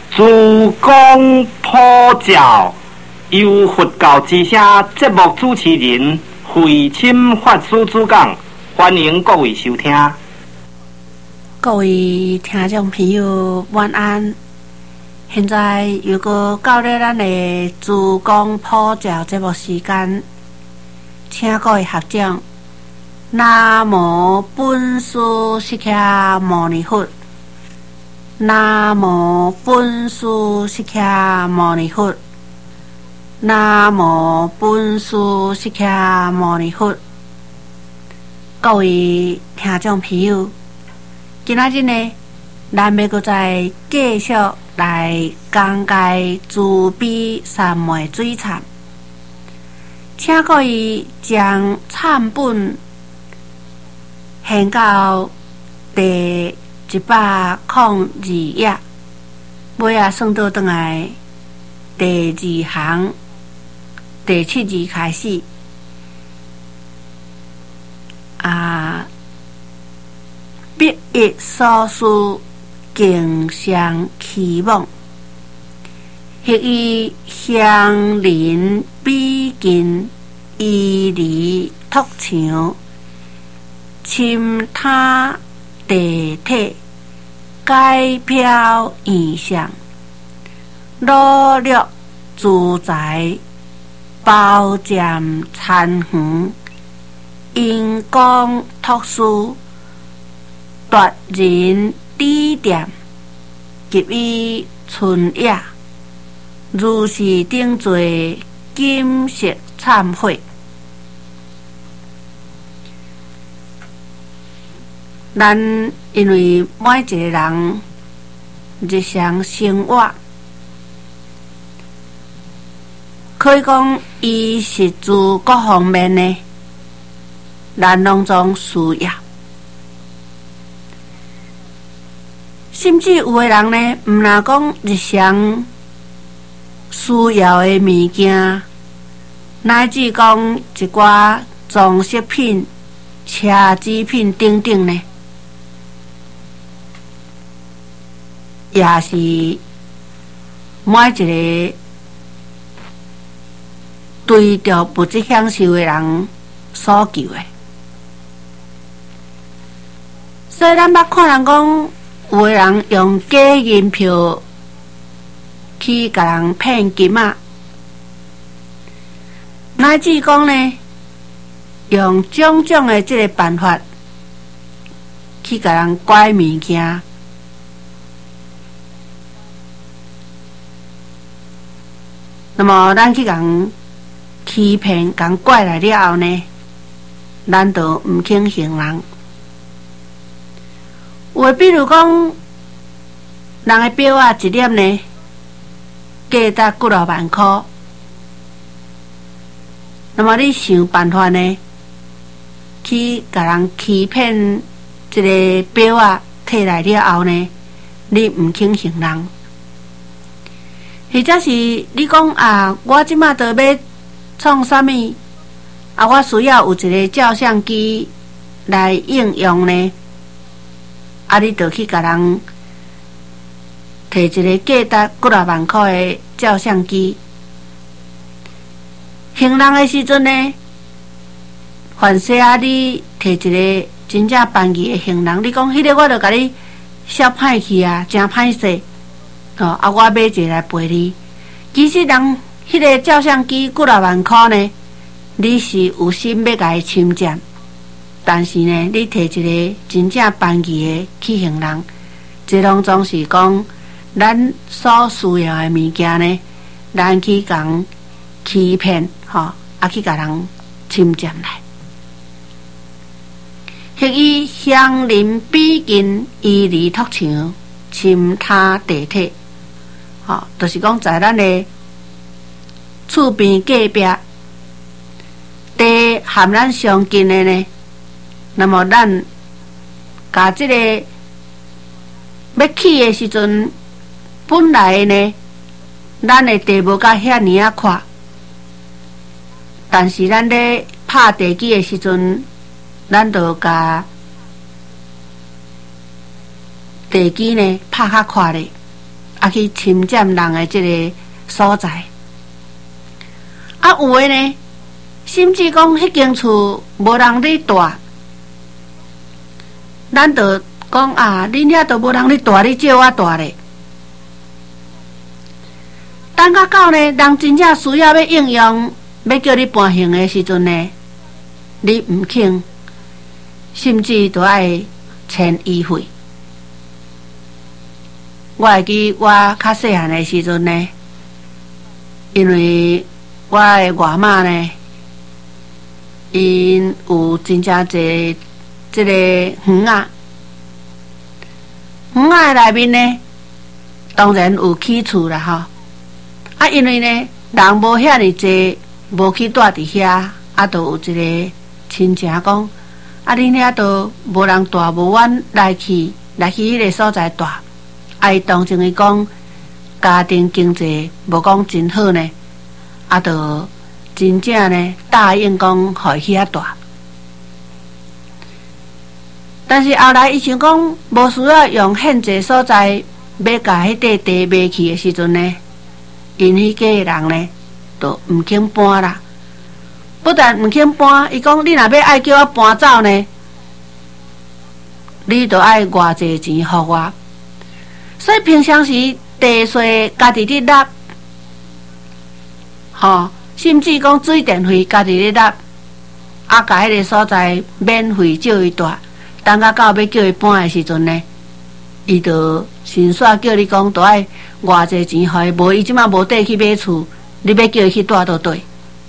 主公普教，由佛教之声节目主持人慧清法师主讲，欢迎各位收听。 各位听众朋友，晚安。现在又到了咱的主公普教节目时间，请各位学长，南无本师释迦牟尼佛。南无本师释迦牟尼佛，南无本师释迦牟尼佛。各位听众朋友，今仔日呢，咱要搁再继续来讲解慈悲三昧水忏，请各位将忏本献到第102页，尾啊算倒转来第2行第7字开始必益所思敬上期望，迄以乡邻比近依离托墙，深他地体改飘异象，努力自在包占参园，因公托书夺人指点，给予春夜，如是顶座金色忏悔。咱因为每一个人日常生活，可以讲衣食住各方面呢，咱拢总需要。甚至有的人呢，毋若讲日常需要的物件，乃至讲一寡装饰品、奢侈品等等呢，也是每一个对着物质享受的人所求的。所以咱捌看人讲，有的人用假银票去甲人骗金仔，乃至讲呢，用种种的这个办法去甲人拐物件。那么咱去人欺骗、人拐来了后呢，咱就毋肯行人。有比如讲，人的表啊一粒呢，价值几落万块，那么你想办法呢，去甲人欺骗这个表啊摕来了后呢，你毋肯行人。或者是你讲我即马要创啥物我需要有一个照相机来应用呢，你就去甲人摕一个价值几落万块的照相机，行人的时阵呢，凡是你摕一个真正办义的行人，你讲迄个我就甲你笑歹去真歹势。我买一个来陪你。其实人迄个照相机几落万块呢，你是有心要甲伊侵占，但是呢，你摕一个真正办义的去行人，这拢总是讲咱所需要的物件呢，咱去讲欺骗去甲人侵占来。迄以乡邻比近依离托墙，深他地体。就是讲在咱的厝边隔壁，地和咱相近的呢，那么咱甲这个要起的时阵，本来呢，咱的地无甲遐尼宽，但是咱咧拍地基的时阵，咱就甲地基呢拍较宽咧， 去侵占人的这个所在。啊，有的呢，甚至讲迄间厝无人咧住，咱就讲啊，恁遐都无人咧住，你借我住咧。等到呢，人真正需要要应用，要叫你搬行的时阵呢，你毋肯，甚至都爱签医费。我会记我较细汉的时阵呢，因为我的外妈呢，因有真正侪这个园仔，园仔内面呢，当然有起厝啦吼。啊，因为呢，人无遐尼济，无去住伫遐，啊，都有一个亲情讲，啊，恁遐都无人住，无阮来去迄个所在住。啊，伊当成伊讲家庭经济无讲真好呢，啊，就真正呢答应讲互伊遐住。但是后来伊想讲无需要用现济所在要甲迄块地卖去的时阵呢，因迄个人呢就毋肯搬啦。不但毋肯搬，伊讲你若要爱叫我搬走呢，你就爱偌济钱互我。所以平常时地税家己咧纳，吼，甚至讲水电费家己咧纳，啊，甲迄个所在免费借伊住，等到要叫伊搬的时阵呢，伊就先煞叫你讲，都爱偌济钱互伊，无伊即马无地去买厝，你要叫伊去住倒对，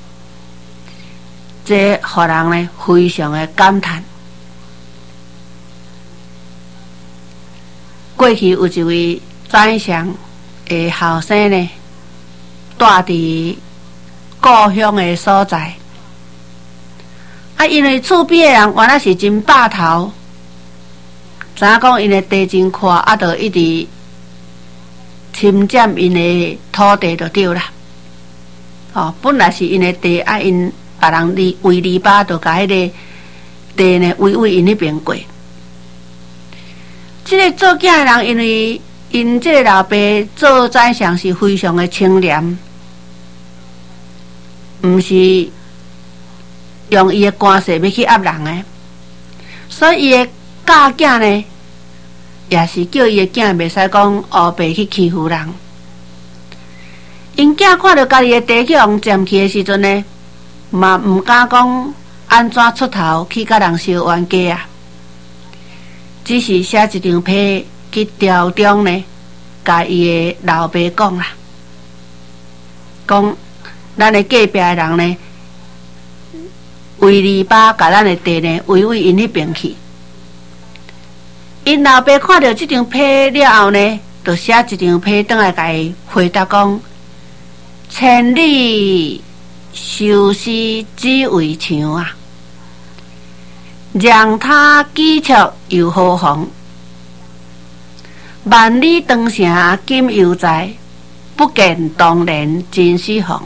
这互人呢非常的感叹。过去有一位宰相的后生呢，住伫故乡的所在，啊，因为厝边的人原来是真霸头，知影讲因的地真宽，啊，就一直侵占因的土地就对啦。哦，本来是因的地，啊，因别人为篱笆，就甲迄个地呢围因迄边过。这个做囝的人，因为因这个老爸做宰相是非常的清廉，毋是用伊的官势要去压人的，所以伊的教囝呢，也是叫伊的囝袂使讲黑白去欺负人。因囝看到家己的地去互占去的时阵呢，嘛毋敢讲安怎出头去甲人相冤家啊。只是写一张批去调中呢，甲伊的老爸讲啦，讲咱的隔壁的人呢，为篱笆甲咱的地呢围因迄边去。因老爸看到这张批了后呢，就写一张批转来甲伊回答讲：千里修斯只为墙啊！让他举出又何妨？万里长城今犹在，不见当年真是红。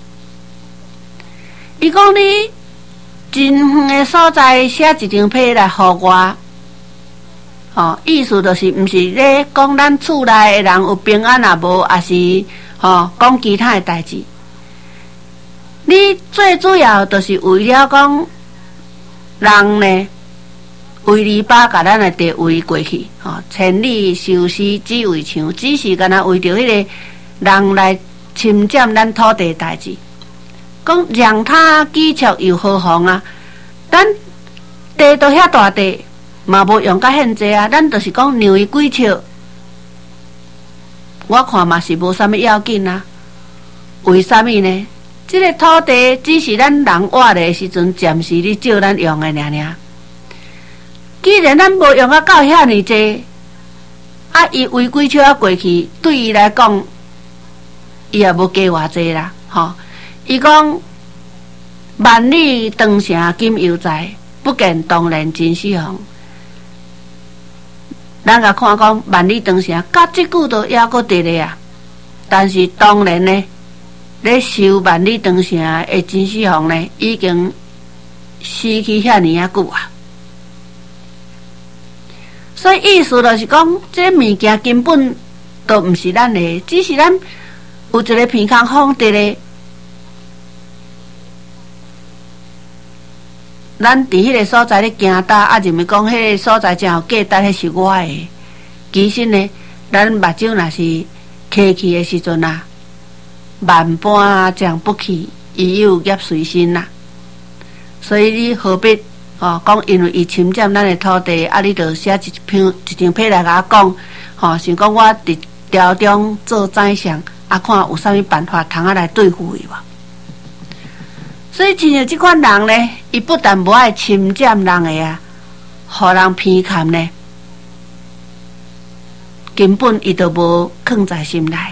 伊讲你真远的所在写一张批来互我，哦，意思就是毋是咧讲咱厝内的人有平安也无，也是讲其他的代志。你最主要就是为了讲。人呢，为篱笆甲咱的地围过去，千里修斯只为墙，只是干那为着迄个人来侵占咱土地代志。讲让他举出又何妨啊？咱地都遐大地，嘛无用甲现济啊，咱就是讲让伊几尺，我看嘛是无啥物要紧啊。为啥物呢？这个土地只是咱人活的时阵，暂时你借咱用的尔。既然咱无用到遐尼济，啊，伊围几尺啊过去，对伊来讲，伊也无加偌济啦，吼。伊讲万里长城今犹在，不见当年真是红。咱甲看讲万里长城，甲即句都还阁伫咧啊，但是当然呢。咧修万里长城的真实红呢，已经死去遐尼啊久啊。所以意思就是讲，这物件根本都毋是咱的，只是咱有一个偏空荒地咧，咱伫迄个所在咧行搭，认为讲迄个所在真有价值，迄是我的。其实呢，咱目睭若是开去的时阵啊，万般将不去，已有业随身啦。所以你何必讲因为伊侵占咱的土地，你就写一张批来甲我讲，想讲我伫朝中做宰相，看有啥物办法通来对付伊无？所以，亲像即款人呢，伊不但无爱侵占人的互人偏袒呢，根本伊都无放在心内。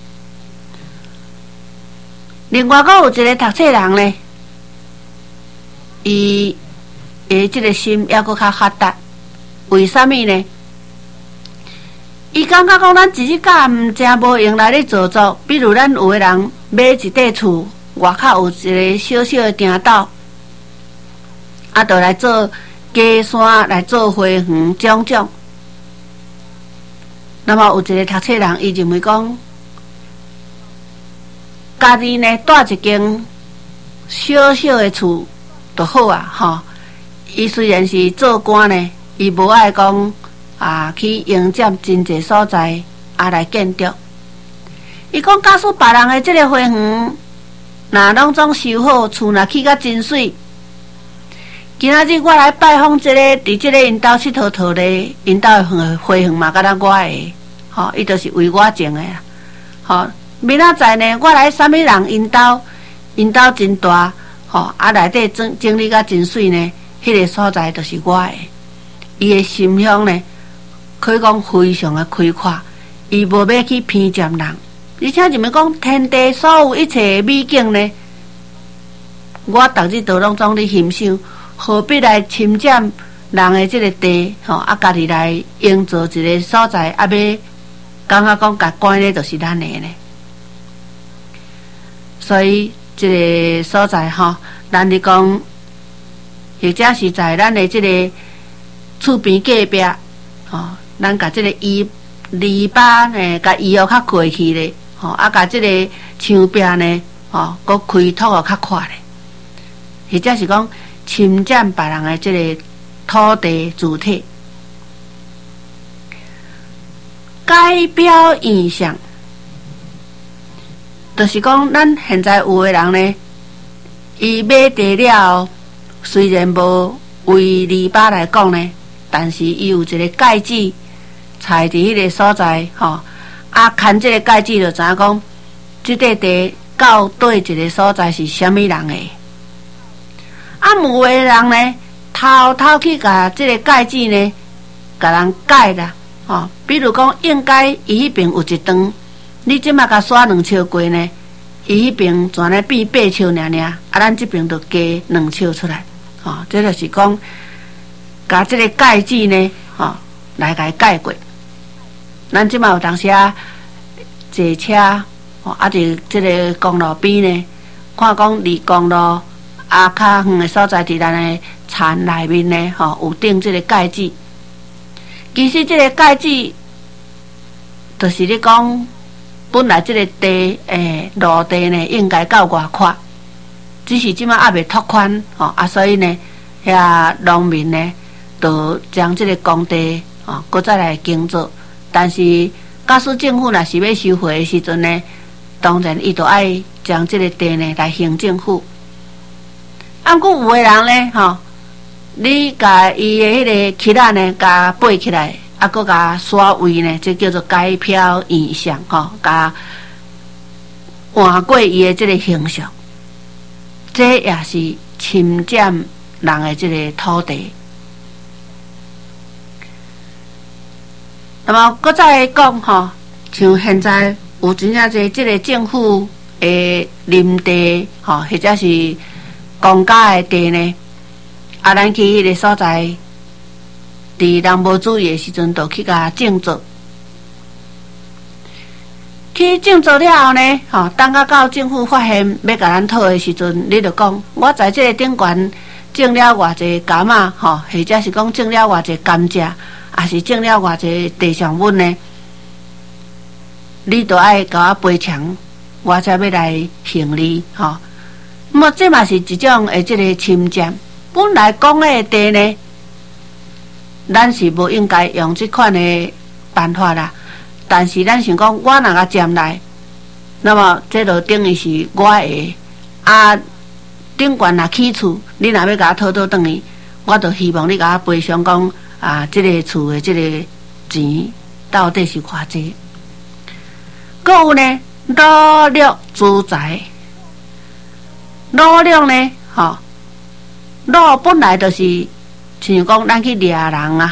另外，佫有一个读册人呢，伊的即个心也佫较发达。为什么呢？伊感觉讲咱一日甲毋真无用来咧做作，比如咱有的人买一块厝，外口有一个小小的町道，就来做加山，来做花园种种。那么有一个读册人，伊认为讲，家己呢带一间小小的厝就好啊，伊虽然是做官呢，伊无爱讲去迎接真济所在来建筑。伊讲，假使别人的这个花园，若拢总修好，厝若起甲真水，今仔日我来拜访这个，伫这个因兜佚佗佗咧，因兜的花园嘛，敢若我的，伊就是为我种的啦。明仔载呢，我来啥物人因兜真大，内底整理甲真水呢，迄个所在就是我的。伊的心胸呢，可以讲非常的开阔，伊无要去偏袒人，而且认为讲天地所有一切美景呢，我逐日都拢总咧欣赏，何必来侵占人的这个地？家己来营造一个所在，要感觉讲甲关的就是咱的呢。所以这个所在咱咧讲，或者是在咱的这个厝边隔壁，咱甲这个篱笆呢，甲移哦较过去咧，甲这个墙壁呢，佫开拓哦较宽咧，或者是讲侵占别人的这个土地主体，改表现象。就是讲，咱现在有的人呢，伊买地了，虽然无为篱笆来讲呢，但是伊有一个界址，踩伫迄个所在，看这个界址就知影讲，这块地到对一个所在是虾米人的。有的人呢，偷偷去甲这个界址呢，甲人改啦，比如讲，应该伊迄边有一段。你即马甲刷2笑过呢，伊迄边全咧变8笑尔，咱这边就加2笑出来，这就是讲，甲这个界址呢，来甲伊改过。咱即马有当时坐车，伫这个公路边呢，看讲离公路较远的所在，伫咱的田内面呢，有定这个界址。其实这个界址，就是咧讲。本来这个地陆地呢，应该到外宽，只是即马还未拓宽，所以呢，遐农民呢，就将这个工地搁再来耕作。但是，假使政府若是要收回的时阵呢，当然伊就爱将这个地呢来行政府。不过有的人呢，你甲伊的迄个旗仔呢，甲背起来。佫甲刷位呢，这叫做改漂现象，甲换过伊的这个形象，这也是侵占人的这个土地。那么，佫再讲像现在有真正侪这个政府的林地，或者是公家的地呢，咱去迄个所在。伫人无注意的时阵，就去甲种植。去种植了后呢，等到政府发现要甲咱讨的时阵，你就讲，我在这个顶悬种了偌济柑仔，或者是讲种了偌济甘蔗，还是种了偌济地上物呢？ 你都爱甲我赔偿，我才要来行你吼。那么这嘛是一种的这个侵占。本来讲的地呢，咱是无应该用这款的办法啦。但是咱想讲，我若甲占来，那么这就等于是我的啊。顶悬若起厝，你若要甲我讨转去，我就希望你甲我赔偿讲啊，这个厝的这个钱到底是偌济？搁有呢，努力资财，努力呢，吼，努本来就是像讲咱去掠人啊，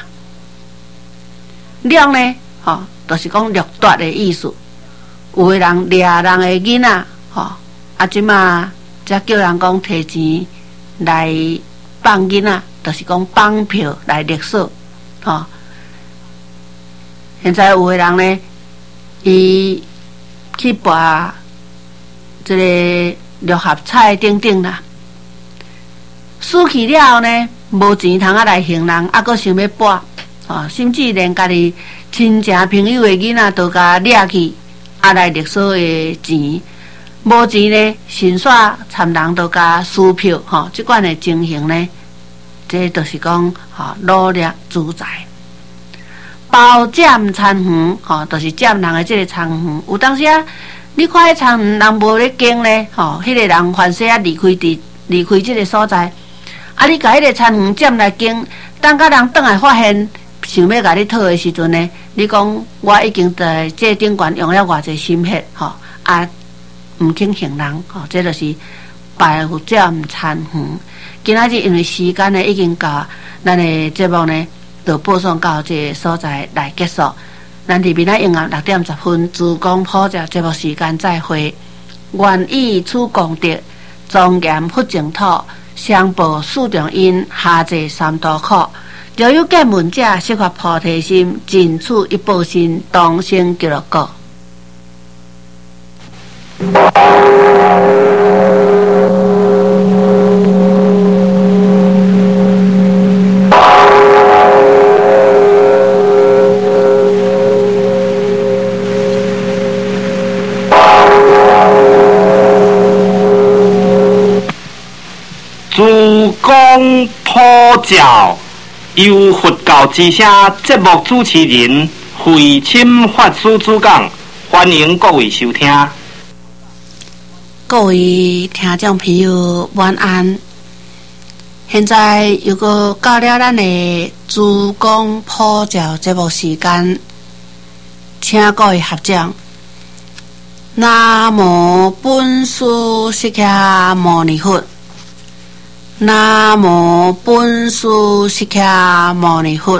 掠呢，吼，就是讲掠夺的意思。有的人掠人的囡仔，吼，啊，即马。才叫人讲摕钱来放囡仔，就是讲放票来勒索，吼。现在有的人呢，伊去博这个六合彩等等啦，输去了后呢，无钱通来还人，啊，阁想要博，哦，甚至连家己亲戚朋友的囡仔都甲掠去，啊来勒索的钱。无钱呢，先煞参人都甲输票，吼，即款的情形呢，这就是讲，吼，努力资财，包占田园，吼，就是占人的这个田园。有当时啊，你看迄田园人无咧经呢，吼，迄个人凡事啊离开这个所在，啊，你甲迄个田园占来经，等甲人转来发现想要甲你讨的时阵呢，你讲我已经在这顶悬用了偌济心血，吼，啊。毋肯行人，吼，这就是白占田园。今仔日因为时间呢已经到，咱的节目呢就播送到这个所在来结束。咱伫明仔永暗6:10，自讲普照节目时间再会。愿以此功德，庄严佛净土，相报四重因，下济三途苦。若有见闻者，悉发菩提心，尽此一报身，当生极乐国。 自讲普照，由佛教之声节目主持人慧钦法师主讲，欢迎各位收听。 各位听众朋友，晚安。现在又个到了咱的自讲普照节目时间，请各位合掌。南无本师释迦牟尼佛。南无本师释迦牟尼佛。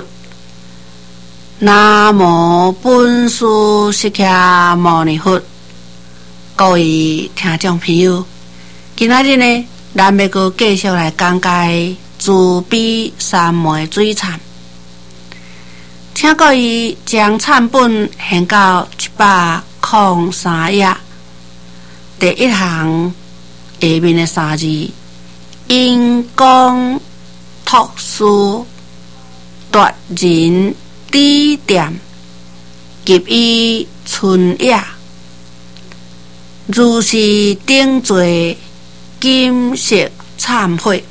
南无本师释迦牟尼佛。各位听众朋友，今仔日呢，咱要阁继续来讲解慈悲三昧水忏，请各位将忏本献到103页，第一行下面的3字：因公托书夺人指点，给予春夜。如是顶罪，金色忏悔。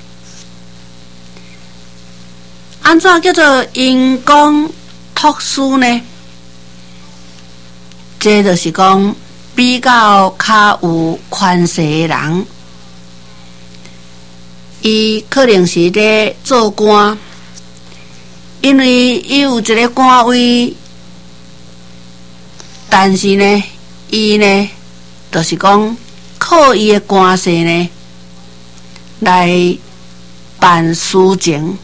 安怎叫做因公托书呢？这就是讲比较较有权势的人，伊可能是咧做官，因为伊有一个官位，但是呢，伊呢。就是讲，靠伊的官势呢，来办事情。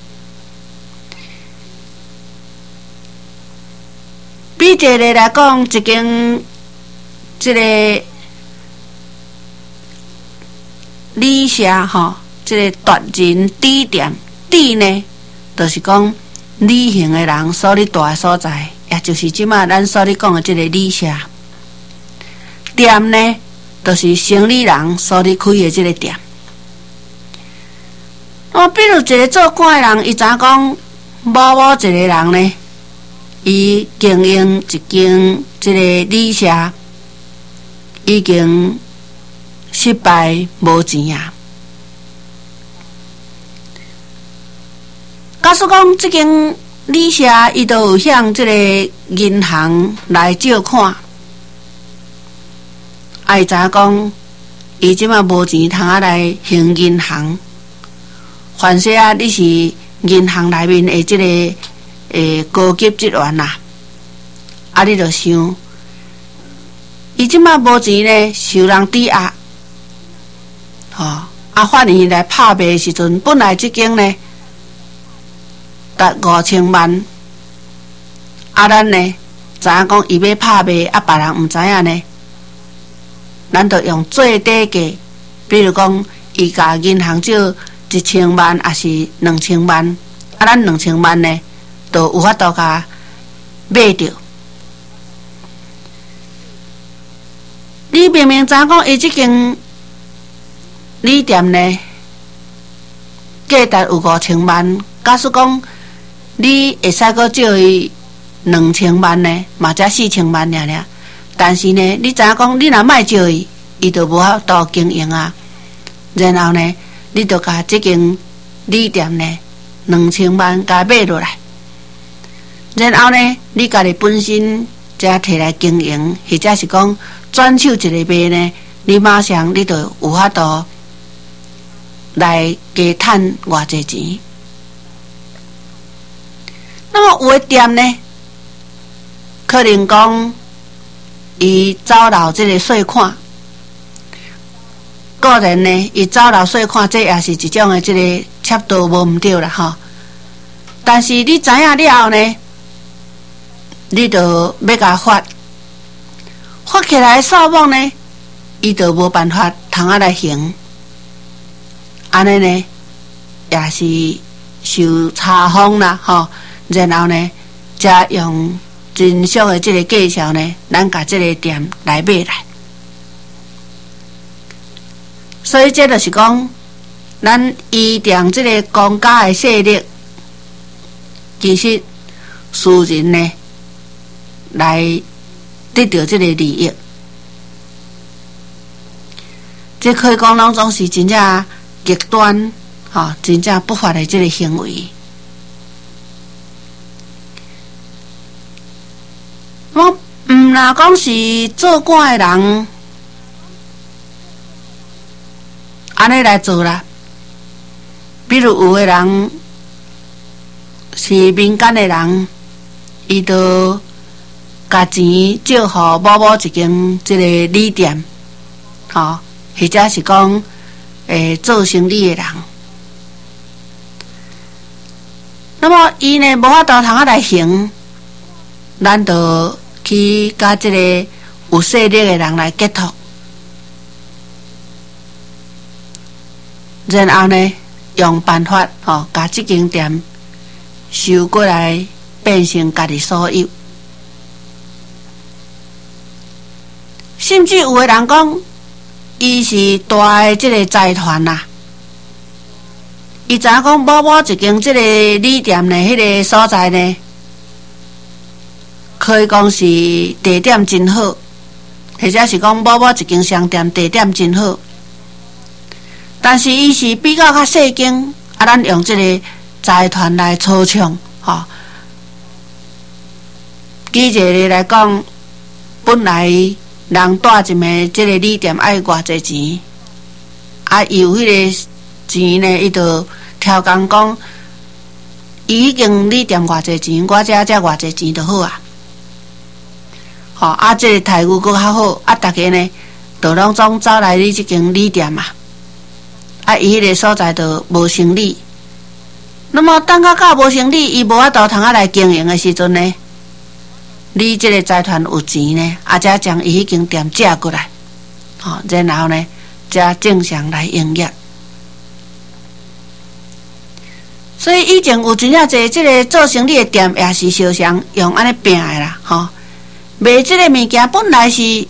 比一个来讲，一间这个旅社吼，这个夺人指点，指呢，就是讲旅行的人所伫住的所在，也就是即马咱所伫讲的这个旅社。店呢，就是生理人所伫开的这个店。比如一个做官的人，伊知影讲某某一个人呢， 伊经营一间即个旅社，已经失败无钱啊。假使讲即间旅社，伊都有向即个银行来借款，伊知影讲，伊即马无钱通来还银行。凡说啊，你是银行内面的即个高级职员啦，啊，你着想，伊即马无钱呢，受人抵押，法院来拍卖的时阵，本来即间呢达5000万，咱呢知影讲伊要拍卖，别人毋知影呢，咱着用最低价，比如讲，伊甲银行借1000万，还是2000万，咱2000万呢，就有法度甲买着。你明明知影讲，伊即间旅店呢，价值有5000万，假使讲你会使阁借伊2000万呢，嘛才4000万尔。但是呢，你知影讲，你若卖借伊，伊就无法度经营啊。然后呢，你就甲即间旅店呢2000万甲买落来，然后呢，你家己本身才摕来经营，或者是讲转手一个卖呢，你马上你就有法度来加赚偌济钱。那么有的店呢，可能讲伊走漏这个税款，个人呢，伊走漏税款，这也是一种的这个恰当无毋对啦吼。但是你知影了后呢，你就要甲发起来的数目呢，伊就无办法通来还，安尼呢也是受查封啦吼。然后呢，才用真俗的这个介绍呢，咱甲这个店来买来。所以这就是讲，咱依定这个公家的势力，其实私人呢来得到这个利益，这可以讲当中是真正极端，真正不法的这个行为。我毋若讲是做官的人安尼来做啦，比如有的人是民间的人，伊就甲钱借互某某一间这个旅店，或者是讲做生意的人，那么伊呢无法度通来还，咱就去甲这个有势力的人来结托，然后呢用办法甲这间店收过来，变成家己所有。甚至有的人讲，伊是大的这个财团啦，伊知影讲某某一间这个旅店呢，迄个所在呢，可以讲是地点真好，或者是讲某某一间商店地点真好，但是伊是比较小间，咱用这个财团来操纵，举一个来讲，本来人住一个这个旅店爱偌济钱，伊有迄个钱呢，伊就挑工讲，伊已经旅店偌济钱，我这偌济钱就好啊。这个待遇阁较好，大家呢，就拢总走来你这间旅店嘛。伊迄个所在就无生理。那么等到无生理，伊无法度通来经营的时阵呢，你这个财团有钱呢，才将伊迄间店借过来，然后呢，才正常来营业。所以以前有真正侪这个做生意的店，也是相常用安尼拼的啦，卖这个物件本来是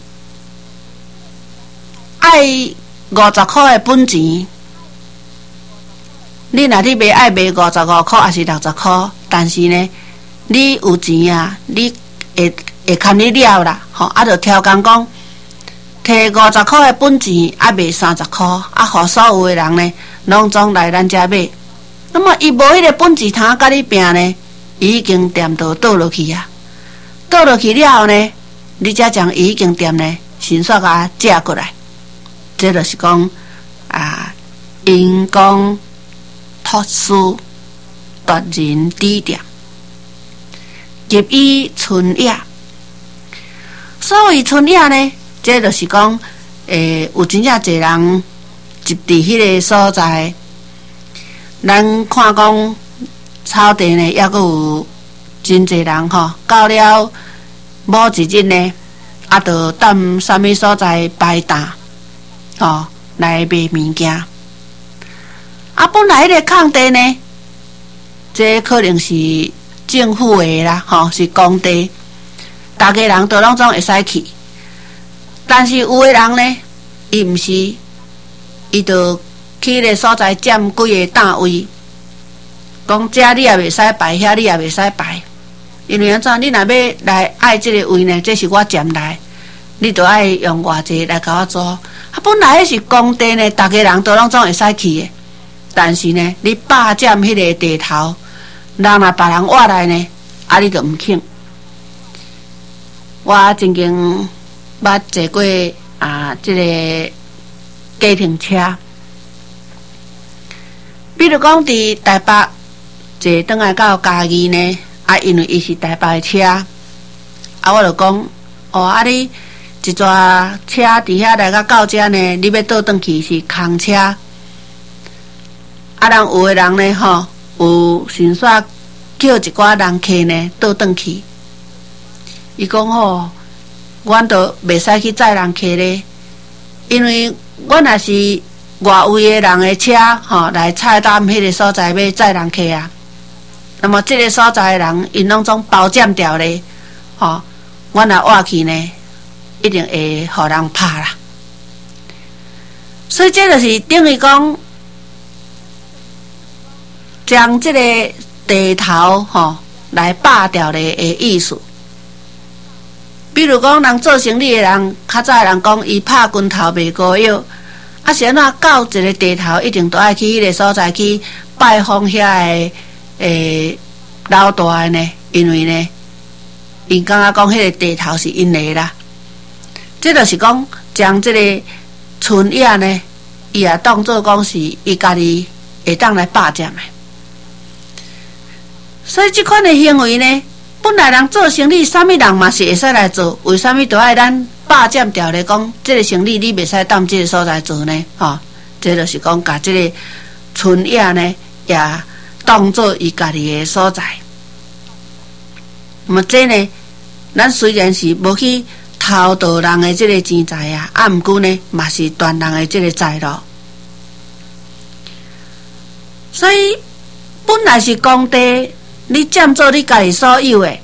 爱50块的本钱，你若你卖爱卖55块还是60块，但是呢， 你有钱啊，你会堪你了啦，就挑工讲摕50块的本钱，卖30块，互所有的人呢，拢总来咱遮买。那么伊无迄个本钱通甲你拼呢，伊已经店都倒落去啊，倒落去了后呢，你才将伊已经店呢迅速啊借过来。这就是讲因公托私，夺人之店，入以村野。所谓村野呢，这就是讲，有真正侪人集伫迄个所在。咱看讲草地呢，抑阁有真侪人到了某一日呢，就踮啥物所在摆摊，来卖物件。本来迄个空地呢，这可能是政府的啦，是公地，大家人都拢总会使去。但是有的人呢，伊毋是，伊就去迄个所在占几个档位，讲遮你也袂使摆，遐你也袂使摆，因为安怎？你若要来爱这个位呢，这是我占来，你就爱用偌济来甲我做。本来迄是公地呢，大家人都拢总会使去的，但是呢，你霸占迄个地头，人若别人挖来呢，你就毋肯。我曾经捌坐过这个家庭车，比如讲伫台北坐转来到嘉义呢，因为伊是台北的车，我就讲，你一撮车伫遐来到遮呢，你要倒转去是空车，人有的人呢，有迅速叫一寡人客呢倒转去，伊讲阮都袂使去载人客咧，因为阮也是外围的人的车，来菜单迄个所在要载人客啊。那么这个所在的人，因拢总包占掉咧，阮若挖去呢，一定会互人拍啦。所以这就是等于讲，将这个地头来霸掉的意思。比如讲，人做生意的人，较早的人讲，伊拍拳头卖膏药，是安怎到一个地头，一定都爱去迄个所在去拜访遐的老大的呢，因为呢，因感觉讲迄个地头是因的啦。这就是讲，将这个村野呢，伊也当作讲是伊家己会当来霸占的。所以这款的行为呢，本来人做生意，啥物人嘛是会使来做，为啥物都爱咱霸占掉咧？讲这个生意你袂使当这个所在做呢？这就是讲，把这个村野呢，也当作伊家己的所在。那么这呢，咱虽然是无去偷盗人的这个钱财啊，毋过呢，嘛是断人的这个财路。所以本来是公地，你占做你家己所有的。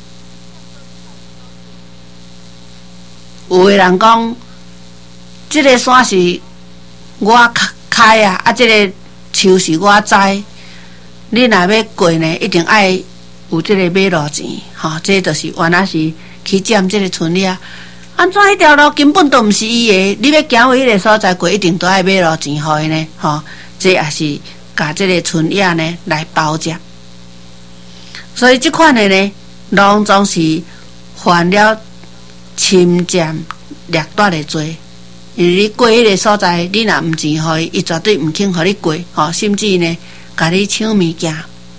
有的人讲，这个山是我开啊，这个树是我栽。你若要过呢，一定爱有这个马路钱，这就是原来是去占这个村里啊。安怎迄条路根本都毋是伊的，你要行回迄个所在过，一定都爱马路钱互伊呢，这也是甲这个村野呢来包占。所以这款的呢，拢总是犯了侵占掠夺的罪。因为你过迄个所在，你若毋钱互伊，伊绝对毋肯互你过，甚至呢，甲你抢物件。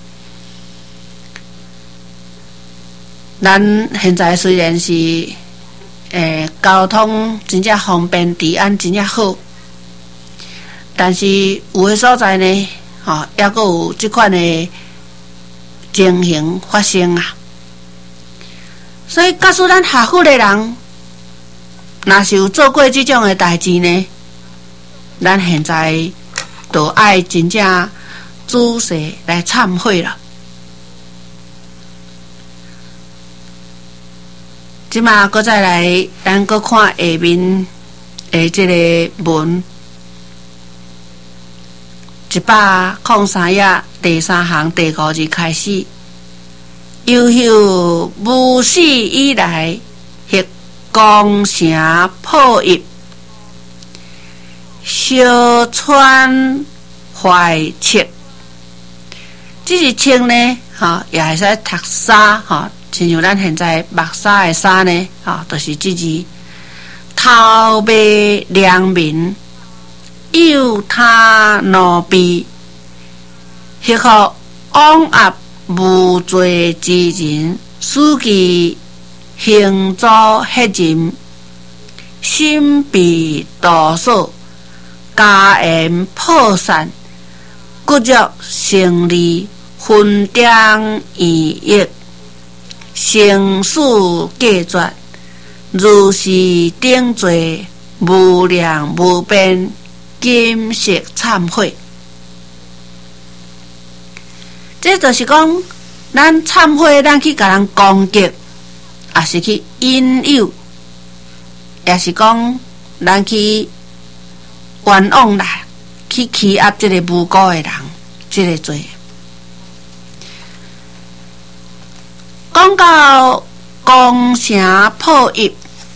咱现在虽然是交通真正方便，治安真正好，但是有的所在呢，也阁有这款的情形发生啊。所以，假使咱下府的人，若是有做过这种的代志呢，咱现在就爱真正仔细来忏悔了。即马搁再来，咱搁看下面的这个文，103页第3行第5字开始。 由后无始以来，迄江城破邑，小川怀切。这是穿呢，也会使读衫，亲像咱现在目衫的衫呢，就是这字。头尾良民，有他奴婢，迄个往压无罪之人，使其行走黑人，心被毒锁，家言破散，骨肉成利，分章异义，生死隔绝。如是顶罪，无量无边，今世忏悔。这就是讲，咱忏悔，咱去甲人攻击，也是去引诱，也是讲咱去冤枉啦，去欺压这个无辜的人，这个罪。讲到江城破邑，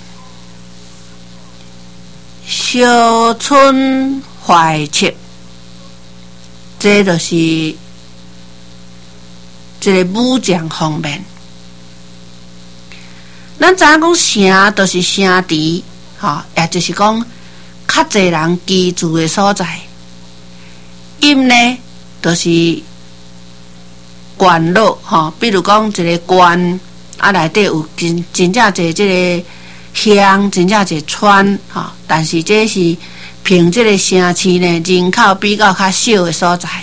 小村怀切，这就是一个武将方面。咱知影讲城就是城池，也就是讲较侪人居住的所在。邑呢，就是关落，比如讲一个关。内底有真正侪这个乡，真正侪村，但是这是凭这个城市呢，人口比较较少的所在。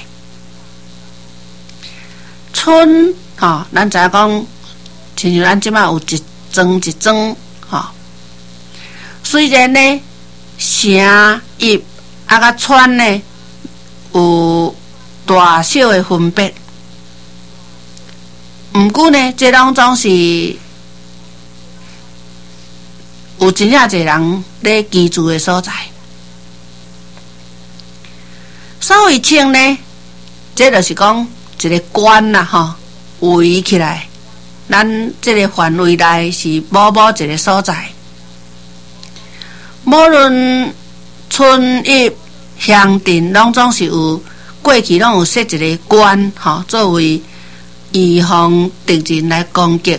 村，咱知影讲，亲像咱即摆有一庄一庄，虽然呢，城邑甲村呢有大小的分别。毋过呢，这拢总是有真正侪人咧居住的所在。所谓称呢，这就是讲一个关啦，围起来，咱这个范围内是某某一个所在。无论村邑乡镇，拢总是有过去拢有设一个关，作为预防敌人来攻击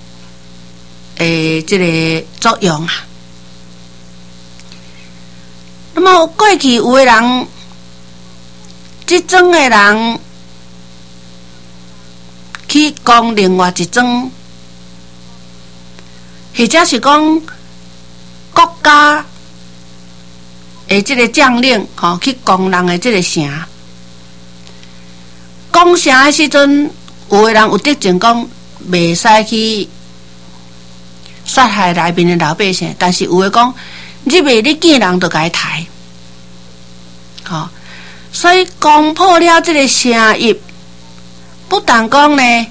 这个作用啊。那么过去有的人，这庄的人去攻另外一庄，或者是讲国家的这个将领去攻人的这个城，攻城的时阵。有的人有得情讲，袂使去杀害内面的老百姓，但是有的讲，你袂你见人就该杀，所以攻破了这个城邑，不但讲呢，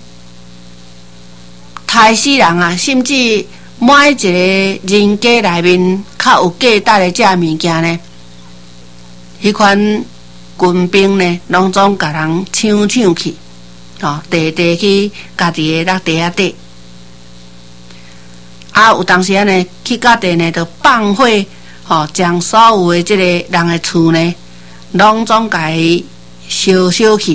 杀死人啊，甚至每一个人家内面较有价值的这物件呢，迄款军兵呢，拢总甲人抢去。地去家己的落地下底，有当时呢去家地呢，就放火，将所有的这个人的厝呢，拢总甲伊烧去。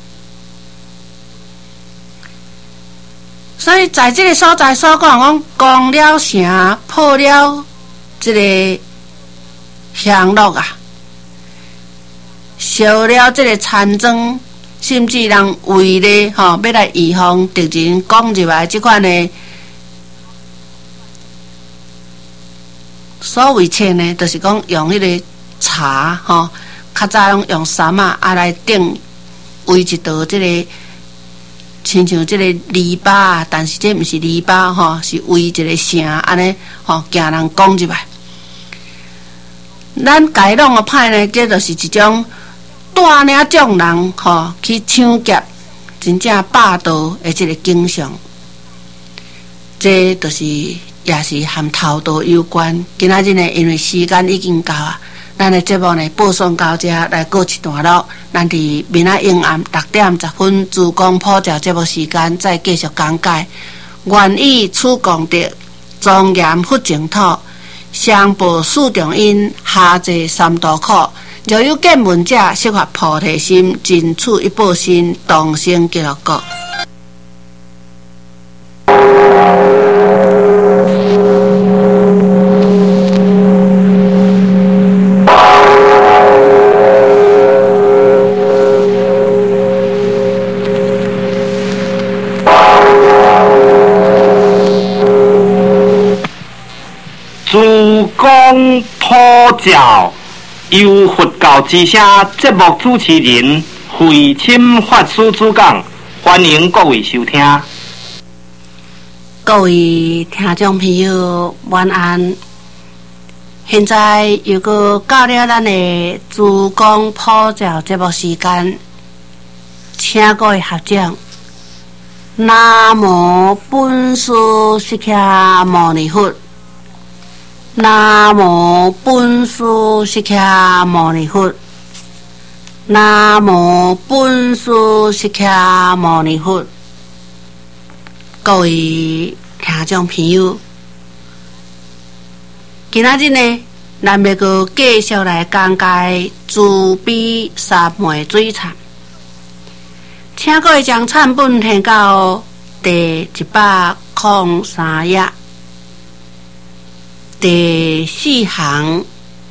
所以在这个所在所讲攻了城，破了这个乡落啊，烧了这个残庄。甚至人为了要来预防敌人攻入来，这款呢，所谓称呢，就是讲用迄个茶较早拢用杉来顶围一道这个，亲像这个篱笆，但是这不是篱笆是围一个城安尼惊人攻入来。咱家拢的歹呢，这就是一种。带领众人去抢劫，真正霸道的这个景象，这就是也是和偷盗有关。今仔日呢，因为时间已经到啊， 咱的节目呢，播送到这来过一段落。咱伫明仔阴暗6点10分，主讲普照节目时间再继续讲解。愿以此功德，庄严佛净土，上报四重因，下济三途苦。若有见闻者，悉发菩提心，尽此一报身，同生极乐国。 主讲普照由佛教之声节目主持人慧钦法师主讲，欢迎各位收听。 各位听众朋友，晚安。现在又搁到了咱的主讲普照节目时间，请各位合掌。南无本师释迦牟尼佛。南无本师释迦牟尼佛。南无本师释迦牟尼佛。各位听众朋友，今仔日呢，咱要搁继续来讲解慈悲三昧水忏，请各位将忏本填到第103页。第4行，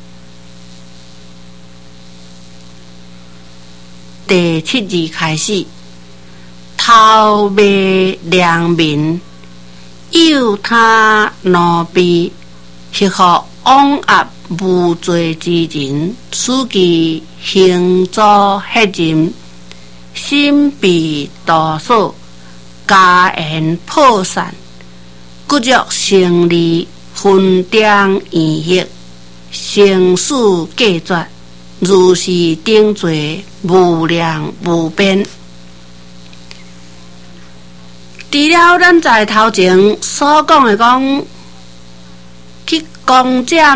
第7字开始，头眉两面，有他奴婢，迄个往压无罪之人，使其行作黑人，心被毒锁，家言破散，骨肉生利。分丁圆血，生死隔绝，如是顶罪，无量无边。除了咱在头前所讲的讲，去攻占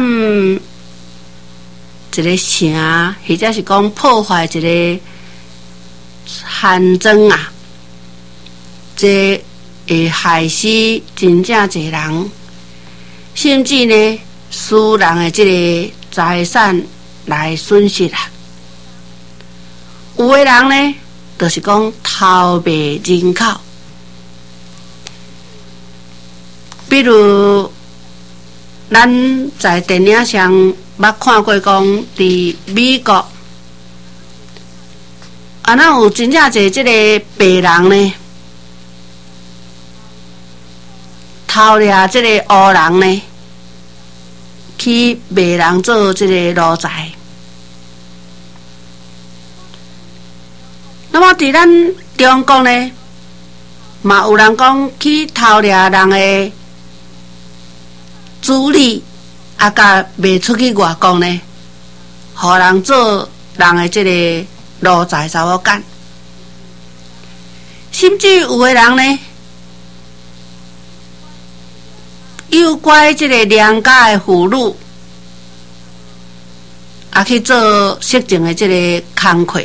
一个城，或者是讲破坏一个汉庄啊，这会害死真正侪人。甚至呢，使人的这个财产来损失啊。有的人呢，就是讲偷卖人口，比如咱在电影上捌看过讲，伫美国，那有真正侪这个白人呢。偷掠这个黑人呢，去卖人做这个奴才。那么伫咱中国呢，嘛有人讲去偷掠人的资历，甲卖出去外国呢，互人做人的这个奴才查某干。甚至有的人呢，诱拐这个良家的妇女，去做色情的这个工课。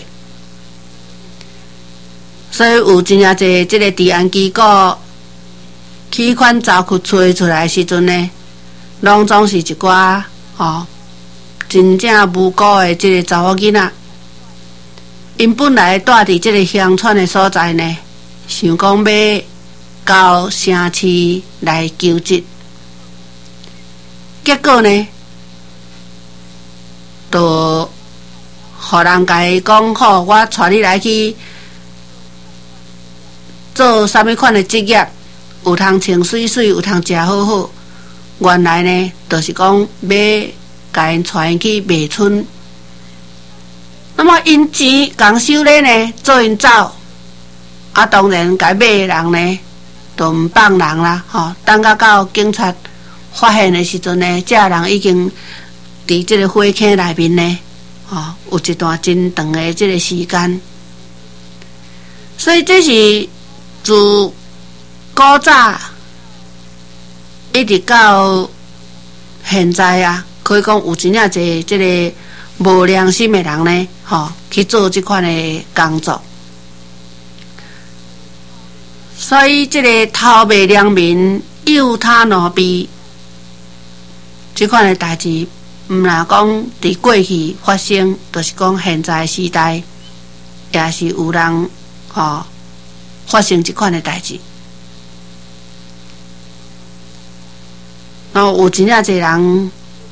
所以有真正侪这个治安机构去款查库吹出来的时阵呢，拢总是一寡真正无辜的这个查某囡仔，因本来住伫这个乡村的所在呢，想讲要到城市来求职。结果呢，就互人甲伊讲好，我带你来去做啥物款的职业，有通穿水水，有通食好好。原来呢，就是讲要甲因带因去卖春。那么因钱共收咧呢，做因走，当然甲买的人呢，就毋放人啦，等到警察发现的时阵呢，这人已经伫这个火坑内面呢，有一段真长的这个时间。所以这是自古早一直到现在啊，可以讲有真正侪这个无良心的人呢，去做这款的工作。所以，这个偷卖良民、诱他奴婢，这款的代志，毋若讲伫过去发生，就是讲现在时代也是有人发生这款的代志。然后有真正侪人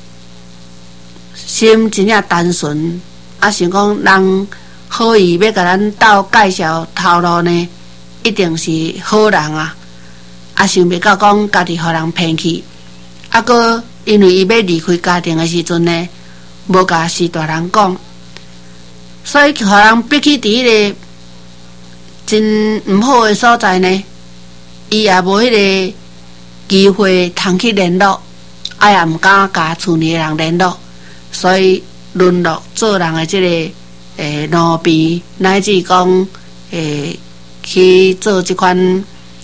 心真正单纯，想讲人好意要甲咱斗介绍头路呢，一定是好人啊！想袂到讲家己互人骗去，搁因为伊要离开家庭的时阵呢，无甲是大人讲，所以互人逼去伫迄个真毋好的所在呢，伊也无迄个机会通去联络，也毋敢甲厝里的人联络，所以沦落做人的这个奴婢，乃至讲去做这款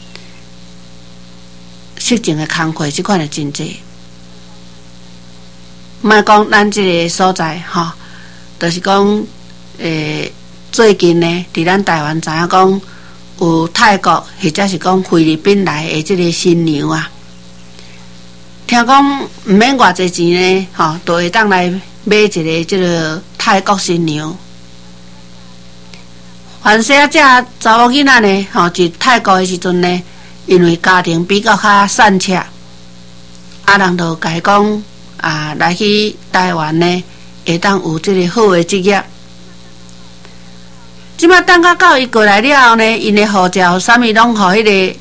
色情的工课，这款的真济。莫讲咱这个所在就是讲最近呢，伫咱台湾知影讲有泰国或者是讲菲律宾来的这个新娘啊，听讲毋免偌济钱呢，都会当来买一个这个泰国新娘。凡是这查某囡仔呢，伫泰国的时阵呢，因为家庭比较较散赤，人就甲伊讲来去台湾呢，会当有这个好的职业。即摆等到伊过来了后呢，因的护照啥物拢互迄个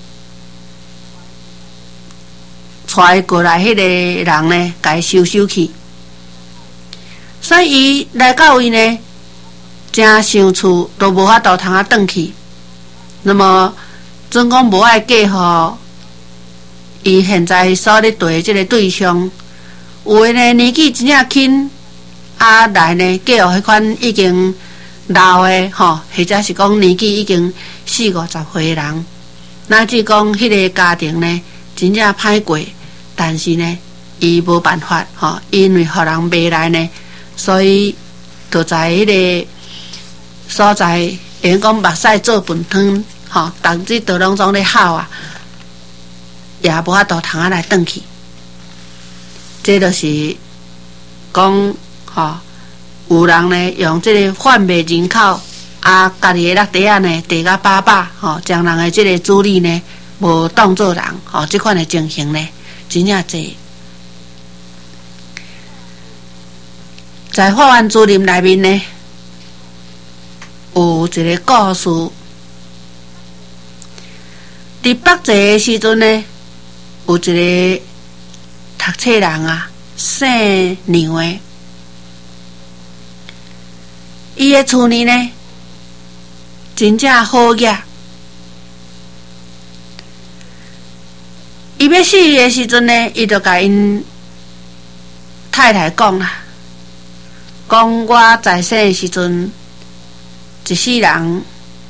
带伊过来迄个人呢，甲伊收去。所以伊来到位呢，真想厝都无法度通转去。那么总讲无爱嫁互伊现在所咧对的这个对象，有的呢年纪真正轻，来呢嫁互迄款已经老的或者是讲年纪已经40-50岁的人，乃至讲迄个家庭呢真正歹过，但是呢伊无办法因为互人卖来呢，所以就在迄个所在，因讲目屎做饭汤，逐日都拢总咧哭啊，也无法度通来转去。这就是讲有人呢用这个贩卖人口，家己的落地呢地甲饱饱，将人的这个子女呢无当作人，这款的情形呢真正济。在法院主任内面呢，有一个故事。伫北济的时阵呢，有一个读册人姓牛的，伊的厝里呢真正好野。伊要死的时阵呢，伊就甲因太太讲啦，讲我在生的时阵，一世人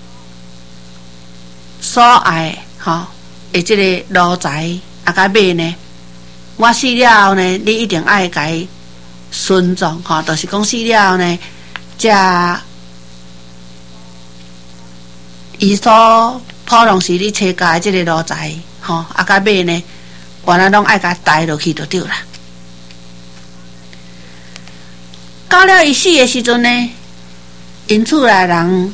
所爱的这个奴才甲马呢，我死了后呢，你一定爱甲伊顺从就是讲死了后呢，才伊所普通时你车家的这个奴才甲马呢，原来拢爱甲带落去就对啦。到了伊死的时阵呢，因厝内人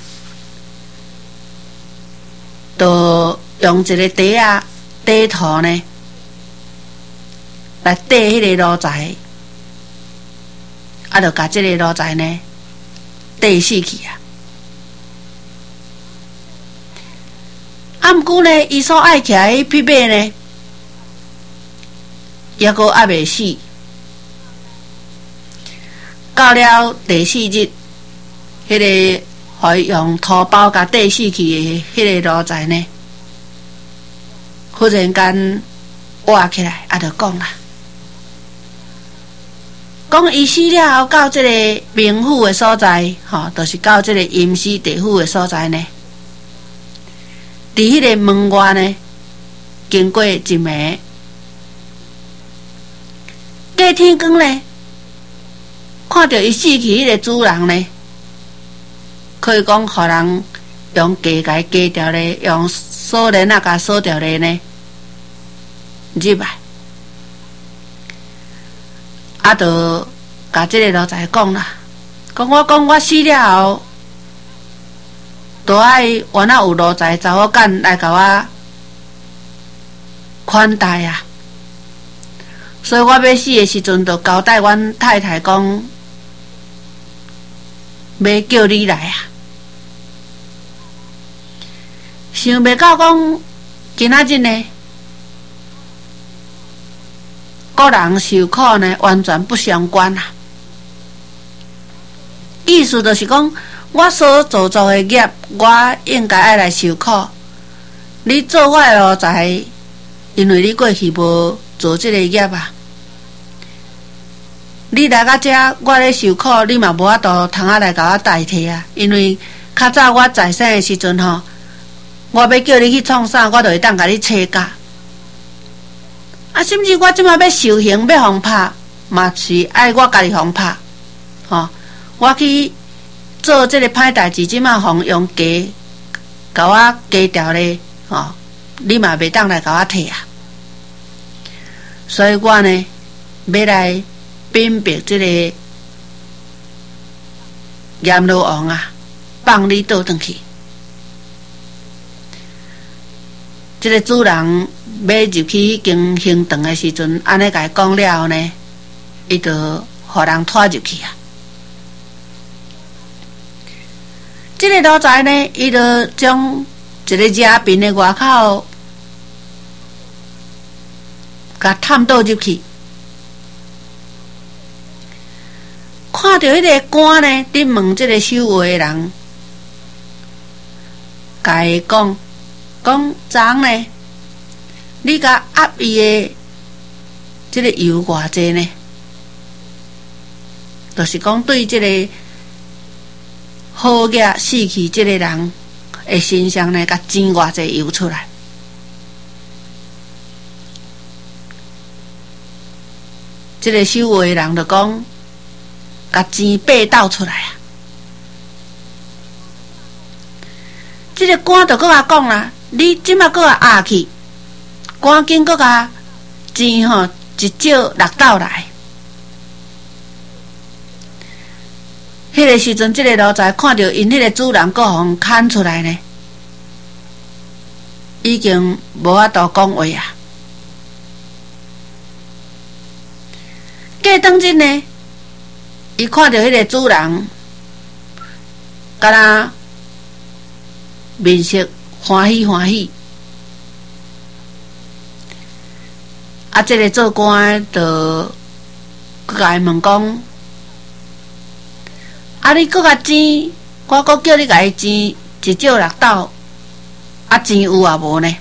就用一个地图呢来缀迄个奴才，就甲这个奴才呢缀死去毋过呢，伊所爱徛的匹马呢，抑阁还未死。到了第4日，迄个互伊用土包甲缀死去的迄个奴才呢，忽然间活起来，就讲啦，讲伊死了后到这个冥府的所在，就是到这个阴司地府的所在呢，伫迄个门外呢，经过一暝，隔天光呢， 看到伊死去迄个主人呢，可以讲互人用架甲伊架掉咧，用锁链啊甲锁掉咧呢，入来，啊，就甲即个老宅讲啦，讲我死了后，都爱原来有老宅查某囝来甲我款待啊，所以我要死的时阵，就交代阮太太讲，要叫你来啊。想袂到讲，今仔日呢，个人受苦呢，完全不相关啊。意思就是讲，我所做的业，我应该爱来受苦。你做我的路财，因为你过去无做这个业啊。你来到这，我咧受苦，你嘛无法度通来甲我代替啊。因为较早我在生的时阵吼。我要叫你去创啥，我就会当甲你找假。啊，甚至我即马要受刑，要互拍，嘛是爱我家己互拍。吼，我去做即个歹代志，即马互用假，甲我假掉咧，吼，你嘛袂当来甲我摕啊。所以我呢，要来辨别即个阎罗王啊，放你倒转去。即个主人要入去迄间刑堂的时阵，安尼甲伊讲了后呢，伊就互人拖入去啊。即个老宅呢，伊就将一个热边的外口，甲探倒入去，看到迄个官呢，伫问即个守卫的人，甲伊讲。昨呢，你甲压伊的这个油偌济呢？就是讲对这个好业死去这个人的身上呢，甲钱偌济油出来。这个守卫人就讲，甲钱8斗出来啊！这个官就搁甲讲啦。你即马搁压去，赶紧搁甲钱吼一少6斗来。迄个时阵，即个老宅看到因迄个主人搁互牵出来呢，已经无法度讲话啊。过当日呢，伊看到迄个主人，敢若面色。欢喜，啊！这个做官的，佮甲伊问讲，啊！你佮甲钱，我佮叫你甲伊钱一少6斗，啊，钱有啊无呢？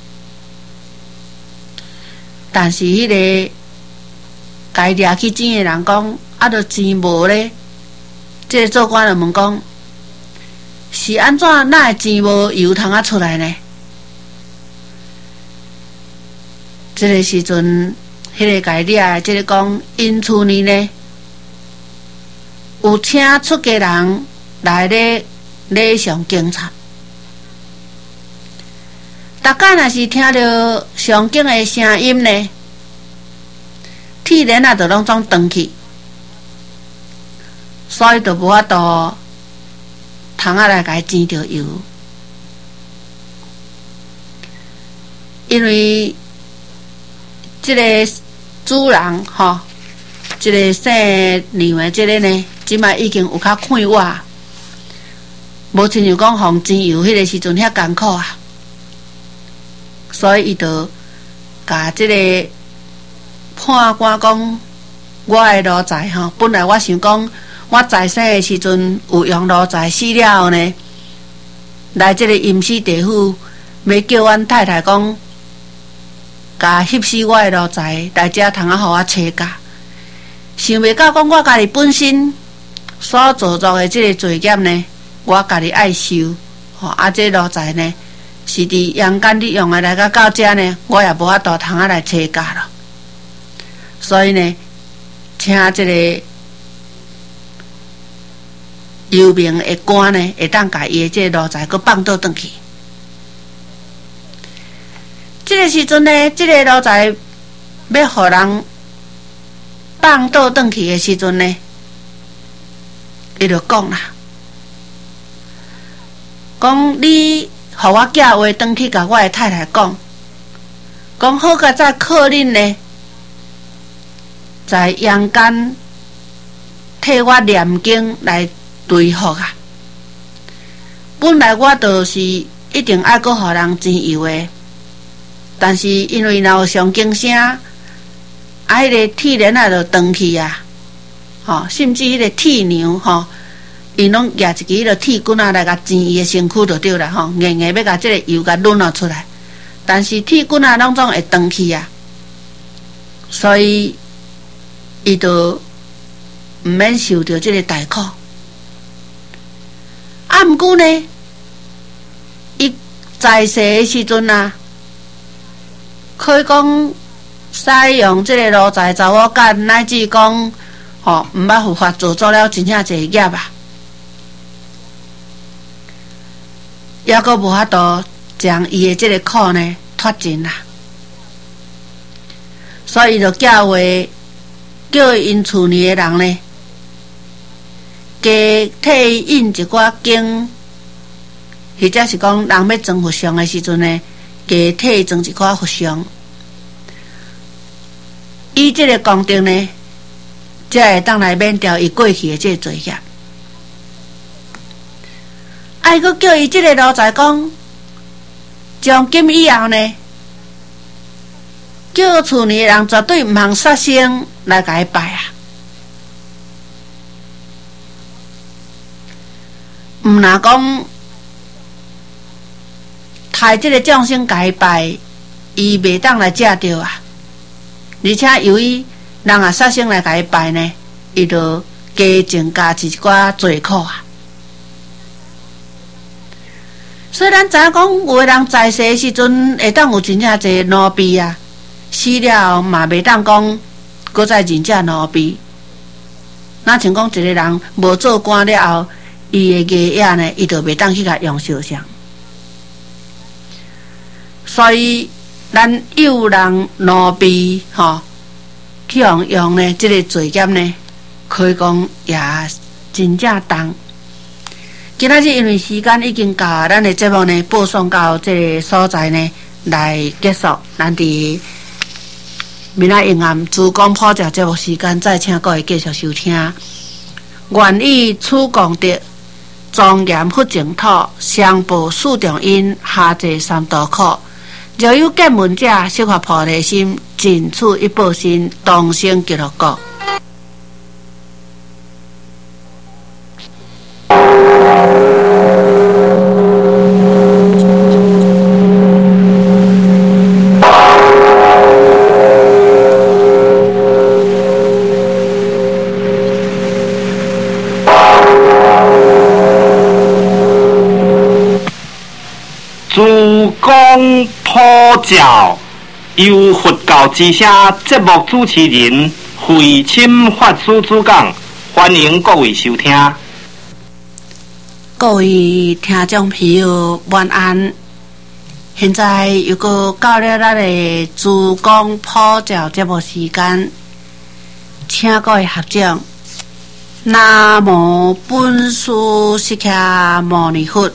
但是迄个甲伊掠去钱的人讲，啊，著钱无咧。这个做官的问讲。是安怎？哪会钱无油通啊出来呢？这个时阵，迄个家掠，即个讲因厝里呢，有请出家人来咧礼上警察。大家若是听到上警的声音呢，铁链啊，就拢总断去，所以就无法度。通来甲伊钱着油，因为即个主人吼，即个姓梁的即个呢，即摆已经有较快活，无亲像讲互钱油迄个时阵遐艰苦啊，所以伊就甲即个判官讲，我的路财吼，本来我想讲。我在生的时阵有用路财，死了后呢，来这个阴司地府，要叫阮太太讲，甲翕死我的路财，来遮通互我找假。想袂到讲我家己本身所做作的这个罪业呢，我家己爱受，啊，这路财呢，是伫阳间利用的来到遮呢，我也无法度通来找假了。所以呢，请这个有名的官呢，会当甲伊的这个奴才搁放倒转去。这个时阵呢，这个奴才要互人放倒转去的时阵呢，伊就讲啦，讲你互我寄话转去，甲我的太太讲好甲再靠恁呢，在阳间替我念经来对付啊！本来我就是一定爱搁互人钱油的，但是因为若有上经声，迄个铁链啊就断去啊，甚至迄个铁娘因拢举一支迄个铁棍啊来甲钱伊的身躯就对啦，硬硬要甲这个油甲抡了出来，但是铁棍啊拢总会断去啊，所以伊就毋免受到这个大苦。啊，毋过呢，伊在世的时阵啊，可以讲使用这个奴才查某囝，乃至讲毋捌护法做了真正侪业啊，也阁无法度将伊的这个苦呢脱尽啦，所以就叫话叫因厝里的人呢，加替伊印一寡经，或者是讲人要装佛像的时阵呢，加替伊装一寡佛像。伊这个功德呢，才会当来免掉伊过去的这个罪业。啊，伊阁叫伊这个奴才讲，从今以后呢，叫厝里的人绝对毋通杀生来甲伊拜啊。毋若讲害这个众生甲伊拜，伊袂当来食着啊。而且由于人啊杀生来甲伊拜呢，伊就加增加一寡罪苦啊。所以咱知影讲，有的人在世的时阵会当有真正侪奴婢啊，死了后嘛袂当讲搁再认这奴婢。那像讲一个人无做官了后，伊的业业呢，伊就袂当去甲用烧香。所以咱有人奴婢去用呢，这个罪业呢，可以讲也真正重。今仔日因为时间已经到，咱的节目呢播送到这个所在呢来结束。咱伫明仔阴暗珠光普照节目时间，再请各位继续收听。愿以此功德，庄严佛净土，上报四重因，下济三途苦。若有见闻者，悉发菩提心，尽此一报身，同生极乐国。 珠光普照，由佛教之声节目主持人慧钦法师主讲，欢迎各位收听。 各位听众朋友，晚安。现在又到了咱的珠光普照节目时间，请各位合掌。南无本师释迦牟尼佛。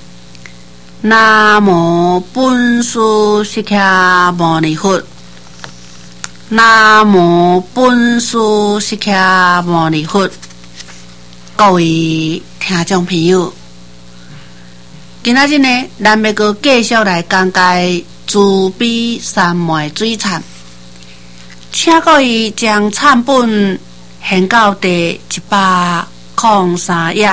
南无本师释迦牟尼佛。南无本师释迦牟尼佛。各位听众朋友，今仔日呢，咱要阁继续来讲解慈悲三昧水忏，请各位将忏本献到第103页。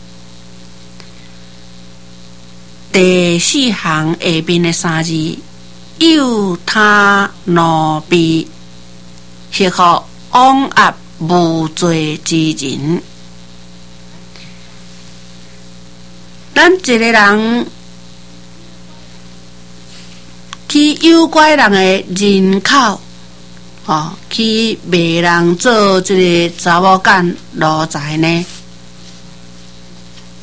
第4行下面的3字，有他奴婢，迄个往压无罪之人。咱一个人去诱拐人的人口，去卖人做这个查某囝奴才呢，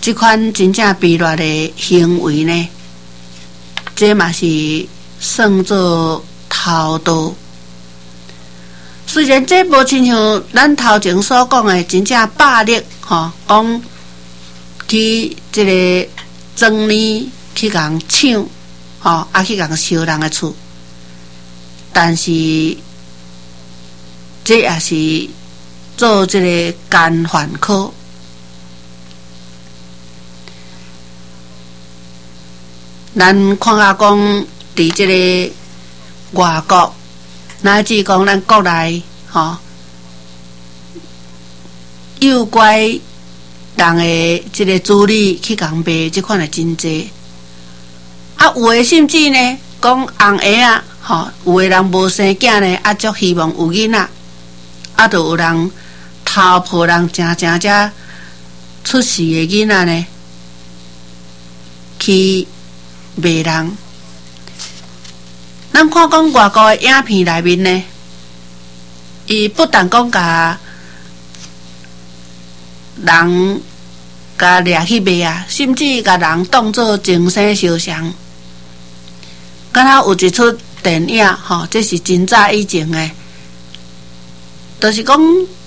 即款真正卑劣的行为呢，这嘛是算作偷盗。虽然这无亲像咱头前所讲的真正暴力，讲去这个庄里去共抢，去共烧人的厝，但是这也是做这个奸犯科。咱看下讲，伫这个外国，乃至讲咱国内，诱拐人的这个子女去共卖，这款的真济。有的甚至呢，讲红鞋有的人无生囝呢，足希望有囡仔，就有人偷抱人正出世的囡仔呢，去卖人。咱看讲外国的影片内面呢，伊不但讲甲人甲掠去卖啊，甚至甲人当作精神烧伤。敢若有一出电影，这是真早以前的，就是讲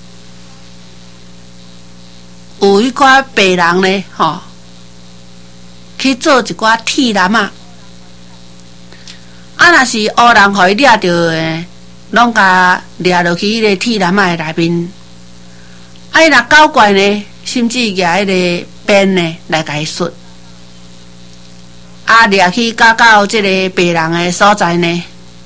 有一寡白人呢，去做一寡铁男啊。若是黑人互伊掠着的，拢甲掠落去迄个铁男的内面。伊若搞怪呢，甚至举迄个鞭呢来甲伊摔。掠去搞到即个白人的所在呢，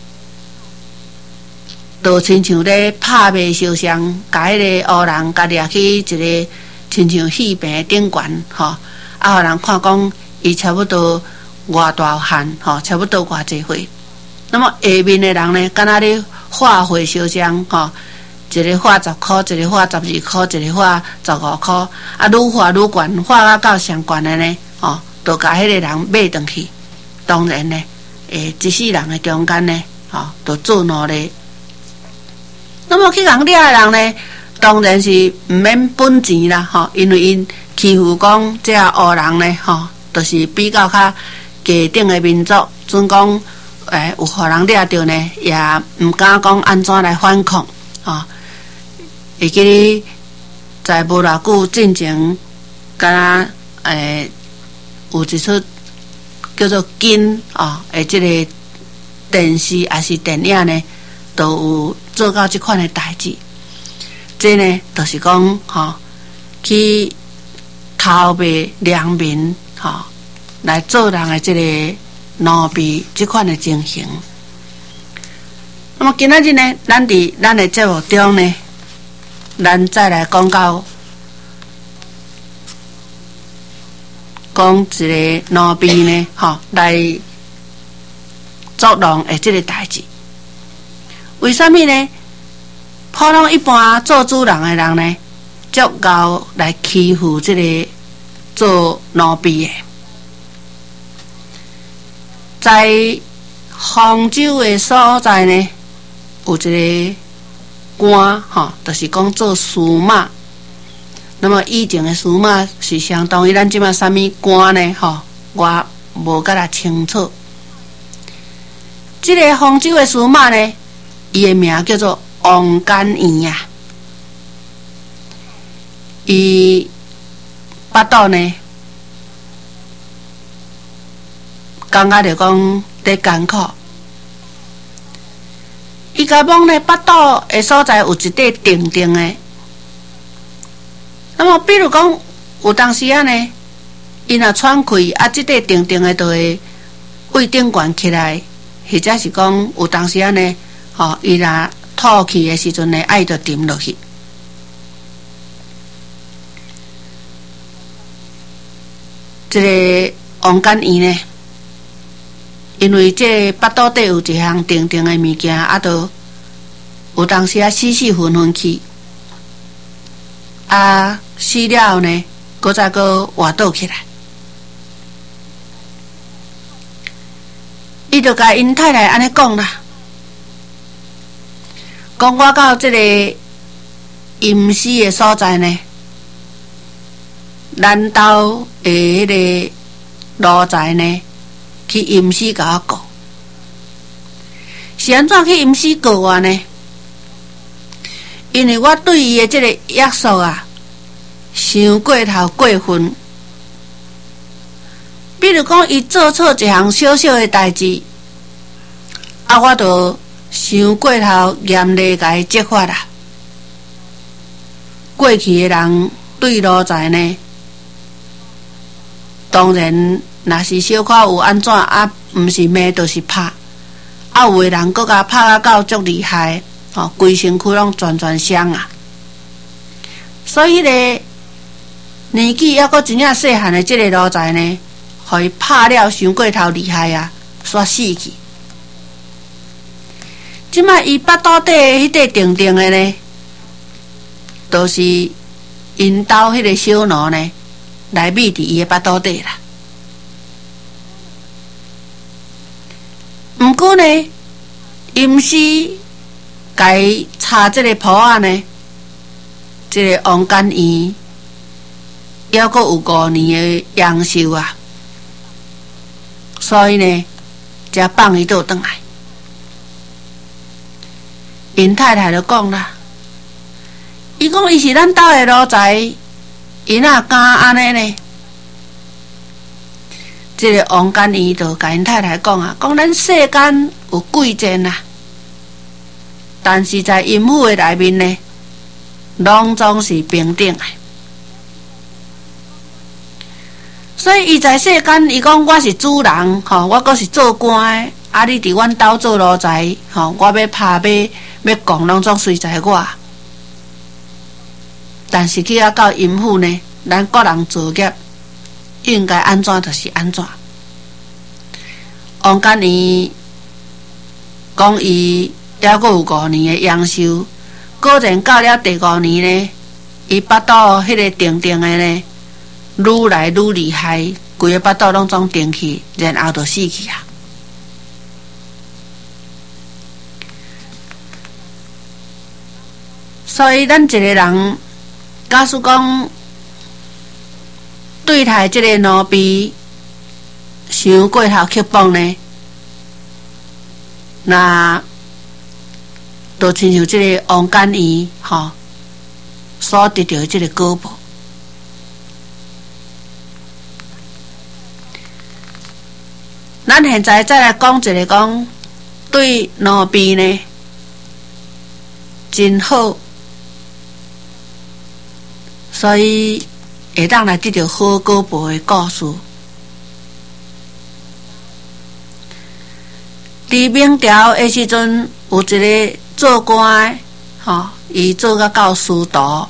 就亲像咧拍卖烧伤，甲迄个黑人甲掠去一个亲像戏棚顶悬，互人看讲伊差不多偌大汉，差不多偌济岁。那么下面的人呢，敢若咧化费烧伤，一个花10块，一个花12块，一个花15块，愈花愈悬，花到上悬的呢，就甲迄个人买转去。当然呢，一世人的中间呢，就做奴隶。那么去共掠的人呢，当然是毋免本钱啦，因为因欺负讲这黑人呢，就是比较较低等的民族，准讲有互人掠着呢，也毋敢讲安怎来反抗，会记哩在无偌久进前，敢若有一出叫做《金》这个电视还是电影呢，都有做到这款的代志。这呢，就是讲去偷卖良民，来做人的这个奴婢这款的情形。那么今仔日呢，咱伫咱的节目中呢，咱再来讲到讲一个奴婢呢，来作弄的这个代志。为什么呢？普通一般做主人的人呢，足够来欺负这个做奴婢的。在杭州的所在呢，有一个官，就是讲做司马。那么以前的司马是相当于咱即马啥物官呢？我无甲他清楚。这个杭州的司马呢，伊的名叫做王干元啊。伊巴肚呢，感觉着讲在艰苦。伊甲讲呢，巴肚的所在有一块定定的。那么，比如讲，有当时啊呢，伊若喘气，这块定定的就会胃顶悬起来，或者是讲有当时啊呢，伊若吐气的时阵呢，爱就沉落去。这个王干元呢，因为这巴肚底有一项定定的物件，就有当时啊死昏昏去。死了后呢，搁再搁活倒起来。伊就甲因太太安尼讲啦，讲我到这个阴死的所在呢， 咱兜的迄个路财呢，去吟诗甲我告，是安怎去吟诗告我呢？因为我对伊的这个约束啊，伤过头过分。比如讲，伊做错一项小小的代志，啊，我就伤过头严厉甲伊责罚啦。过去的人对路财呢，当然若是小可有安怎啊，毋是骂就是拍，啊，有的人搁甲拍啊到足厉害，哦，规身躯拢全伤啊。所以咧，年纪还阁真正细汉的这个路财呢，互伊拍了伤过头厉害啊，煞死去。即摆伊腹肚底迄块定定的呢，都是因兜迄个小奴呢来秘伫伊的腹肚底啦。毋过呢，吟诗甲伊插即个谱仔呢，即个王干元还阁有5年的阳寿啊，所以呢，才放伊倒转来。因太太就讲啦，伊讲伊是咱兜的路财，伊哪敢安尼呢？这个王干元就甲因太太讲啊，讲咱世间有贵贱啊，但是在阴府的内面呢，拢总是平等的。所以伊在世间，伊讲我是主人，吼，我阁是做官的，啊，你伫阮兜做路财，吼，我要拍要讲，拢总随在我。但是去到阴府呢，咱个人作业应该安怎就是安怎。王干元讲伊还阁有5年的阳寿，果然到了第5年呢，伊腹肚迄个定定的呢，愈来愈厉害，规个腹肚拢总定去，然后就死去啊。所以咱一个人，假使讲对待这个奴婢伤过头刻薄呢，那就亲像这个王干元吼所得到的这个果报。咱现在再来讲一个讲对奴婢呢真好，所以会当来得到好果报的故事。伫明朝的时阵，有一个做官的，吼，伊做甲到司徒，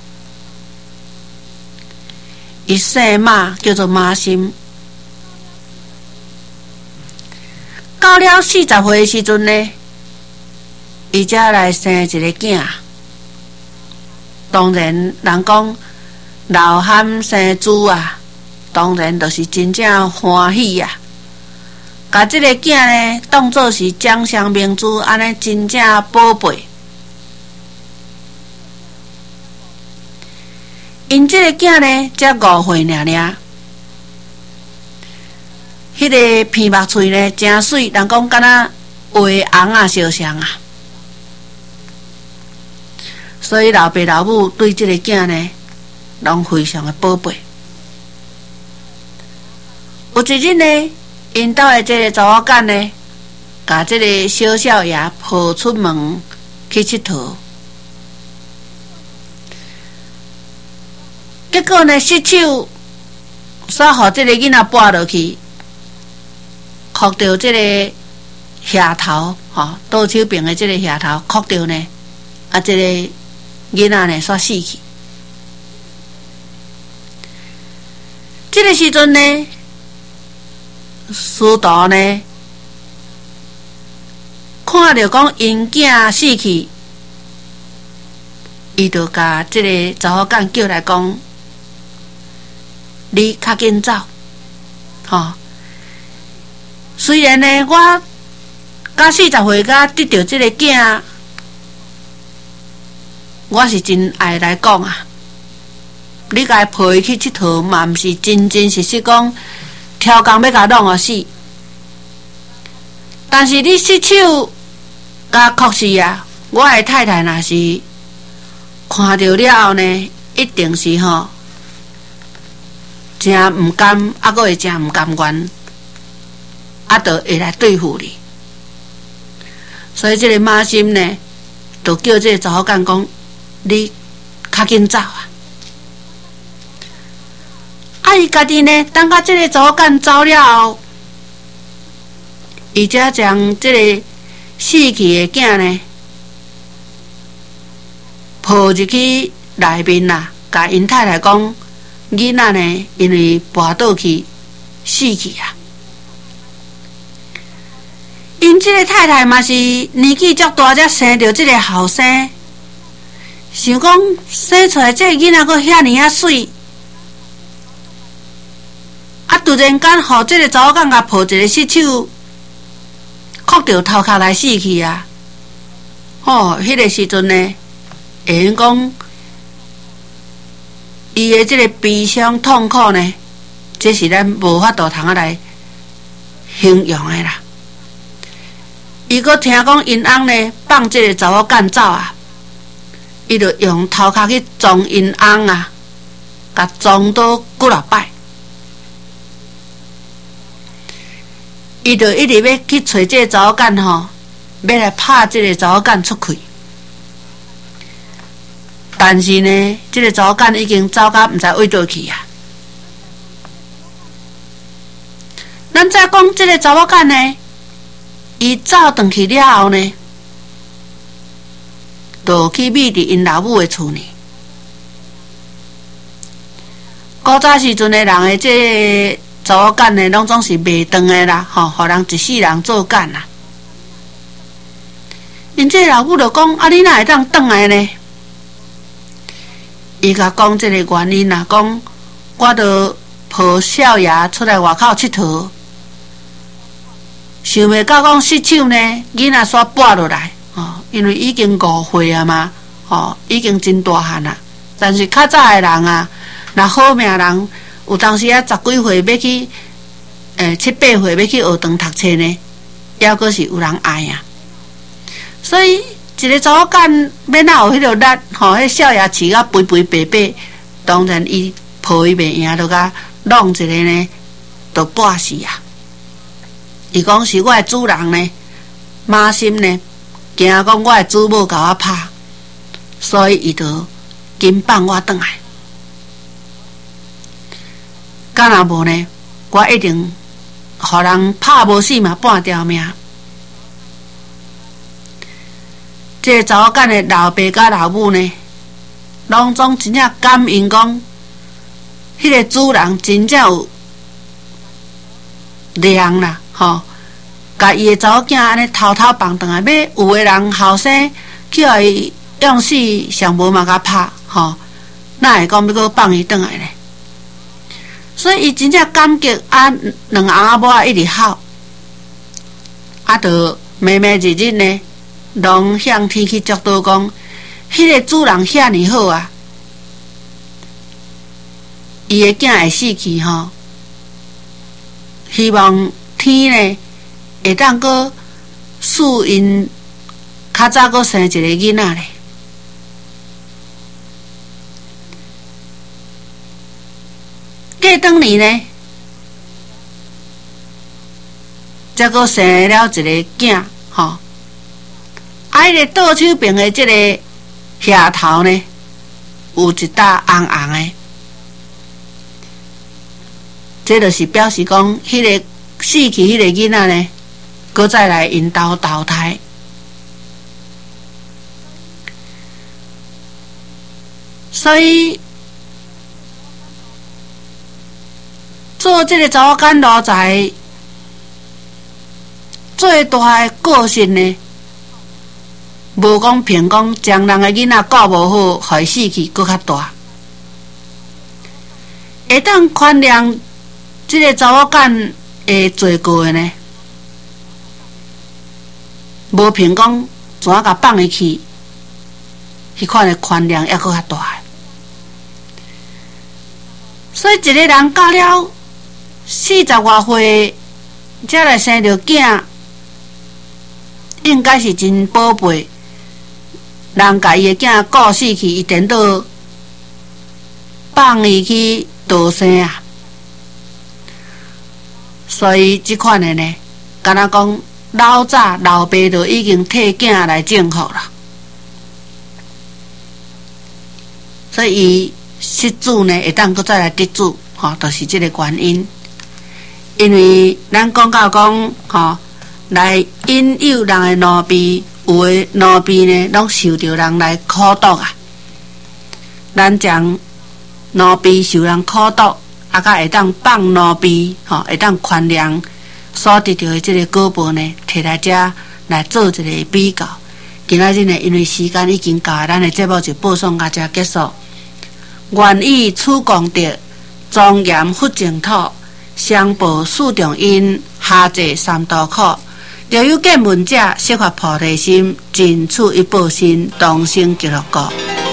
伊姓马，叫做马心。到了40岁的时阵呢，伊才来生一个囝。当然，人讲老汉生子啊，当然就是真正欢喜啊。把这个囝呢当作是掌上明珠，安尼真正宝贝。因这个囝呢才5岁尔，迄个鼻目喙呢真水，人讲敢若画红啊烧香啊。所以老爸老母对这个囝呢，拢非常的宝贝。有一日呢，因兜的这个查某囝呢，甲这个小少爷抱出门去佚佗，结果呢，失手煞互这个囡仔拨落去，磕到这个下头，吼，倒手边的这个下头磕到呢，啊，这个囡仔呢煞死去。这个时阵呢，司徒呢看到讲因囝死去，伊就甲这个查某囝叫来讲，你较紧走，吼。虽然呢，我到40岁甲得到这个囝，我是真爱来讲啊。 你甲伊抱伊去佚佗，嘛毋是真真实实讲挑工要甲弄互死。但是你失手，确实啊，我的太太若是看到了后呢，一定是真毋甘，还佫会真毋甘愿，就会来对付你。所以这个马心呢，就叫这个查某干讲，你较紧走啊！伊家己呢，等到这个查某干走了后，伊才将这个死去的囝呢，抱入去内面啦，甲因太太讲，囡仔呢，因为跋倒去死去啊。因这个太太嘛是年纪足大才生着这个后生，想讲生出来这个囡仔佫遐尼啊水，突然间，互这个查某囝甲抱一个失手，哭着头壳来死去啊！迄个时阵呢，会用讲，伊的这个悲伤痛苦呢，这是咱无法度通来形容的啦。伊佫听讲因翁呢放这个查某囝走啊，伊就用头壳去撞因翁啊，甲撞倒几落摆。伊就一直要去找这个查某囝要来拍这个查某囝出去。但是呢，这个查某囝已经走到毋知位倒去啊。咱再讲这个查某囝呢，伊走转去了后呢，就去觅伫因老母的厝呢。古早时阵的人的这个查某囝呢，拢总是卖断的啦，互人一世人做干啦。因这老母就讲：啊，你哪会当转来呢？伊甲讲这个原因啦，讲我就抱少爷出来外口佚佗，想袂到讲失手呢，囡仔煞跋落来，因为已经5岁啊嘛，已经真大汉啦。但是较早的人啊，若好命人。有当时啊，10几岁要去，7、8岁要去学堂读册呢，抑阁是有人爱啊。所以一个查某囝要哪有迄个力，迄少爷饲甲肥肥白白，当然伊抱伊袂赢，就甲弄一个呢，就半死啊。伊讲是我的主人呢，马心呢，惊讲我的祖母甲我拍，所以伊就紧放我转来。假若无呢，我一定互人拍无死嘛，半条命。这个查某囝的老爸甲老母呢，拢总真正感应讲，迄个主人真正有量啦，甲伊的查某囝安尼偷偷放转来，要有的人后生叫伊用死，上无嘛甲拍，哪会讲要搁放伊转来呢？所以伊真正感激啊，两翁仔某仔一直哭，就每日日呢，拢向天去祝祷讲，迄个主人遐尼好啊，伊的囝会死去希望天呢会当搁赐因较早搁生一个囡仔咧。过当年呢，才阁生了一个囝，迄个倒手边的这个额头呢，有一搭红红的，这就是表示讲，迄个死去迄个囡仔呢，搁再来因兜投胎。所以做这个查某囝奴才最大的个性呢，无讲凭讲将人的囡仔教无好，害死去搁较大，会当原谅这个查某囝的罪过的呢，无凭讲怎啊甲放伊去，迄款的原谅抑搁较大。 所以一个人到了40外岁，才来生着囝，应该是真宝贝。人甲伊的囝顾死去，伊颠倒放伊去堕生啊！所以即款的呢，敢若讲老早老爸就已经替囝来种福啦。所以伊失主呢，会当搁再来得主，就是这个原因。因为咱讲到讲，来引诱人的奴婢，有的奴婢呢，拢受着人来苦毒啊。咱将奴婢受人苦毒，啊，甲会当放奴婢，会当宽谅所得到的这个果报呢，摕来遮来做一个比较。今仔日呢，因为时间已经到，咱的节目就播送到遮结束。愿以此功德，庄严佛净土，上报四重因，下济三途苦。若有见闻者，悉发菩提心，尽此一报身，同生极乐国。